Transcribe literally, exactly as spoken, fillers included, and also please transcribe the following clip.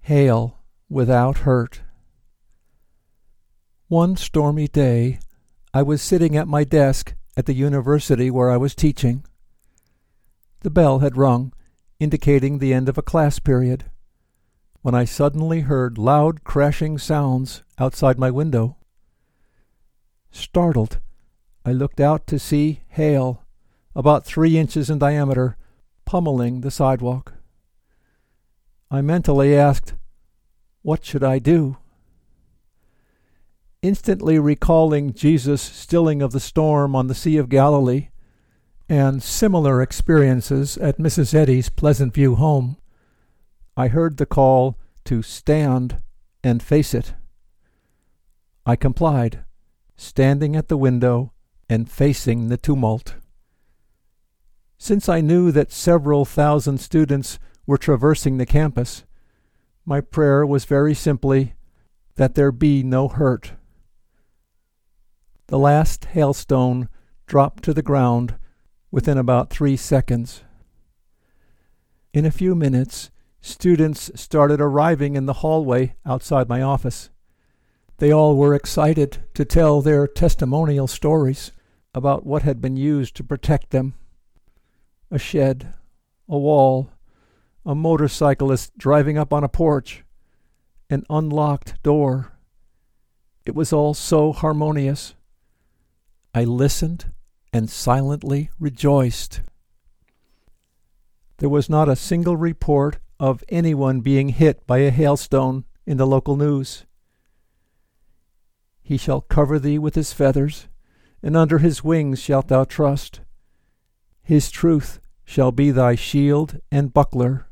Hail without hurt. One stormy day, I was sitting at my desk at the university where I was teaching. The bell had rung, indicating the end of a class period, when I suddenly heard loud crashing sounds outside my window. Startled, I looked out to see hail, about three inches in diameter, pummeling the sidewalk. I mentally asked, "What should I do?" Instantly recalling Jesus' stilling of the storm on the Sea of Galilee and similar experiences at Missus Eddy's Pleasant View home, I heard the call to stand and face it. I complied, standing at the window and facing the tumult. Since I knew that several thousand students were traversing the campus, my prayer was very simply that there be no hurt. The last hailstone dropped to the ground within about three seconds. In a few minutes, students started arriving in the hallway outside my office. They all were excited to tell their testimonial stories about what had been used to protect them. A shed, a wall, a motorcyclist driving up on a porch, an unlocked door. It was all so harmonious. I listened and silently rejoiced. There was not a single report of anyone being hit by a hailstone in the local news. He shall cover thee with his feathers, and under his wings shalt thou trust. His truth shall be thy shield and buckler.